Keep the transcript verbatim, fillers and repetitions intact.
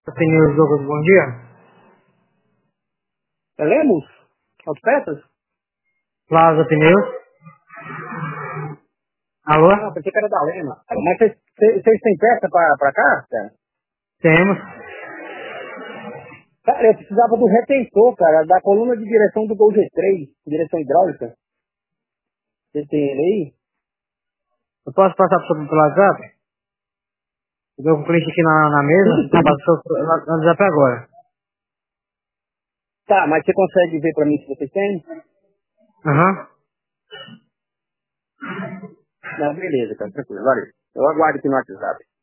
Pneus Douglas, bom dia. É Lemos? Autopeças? Plaza Pneus. Alô? Ah, pensei que era da Lema. Mas vocês vocês- vocês têm peça pra, pra cá, cara? Temos. Cara, eu precisava do retentor, cara, da coluna de direção do Gol G três, direção hidráulica. Você tem ele aí? Eu posso passar para o WhatsApp? Eu tô com o cliente aqui na, na mesa. Eu passo no WhatsApp agora. Tá, mas você consegue ver pra mim se vocês têm? Aham. Não, beleza, cara, tranquilo, valeu. Eu aguardo aqui no WhatsApp.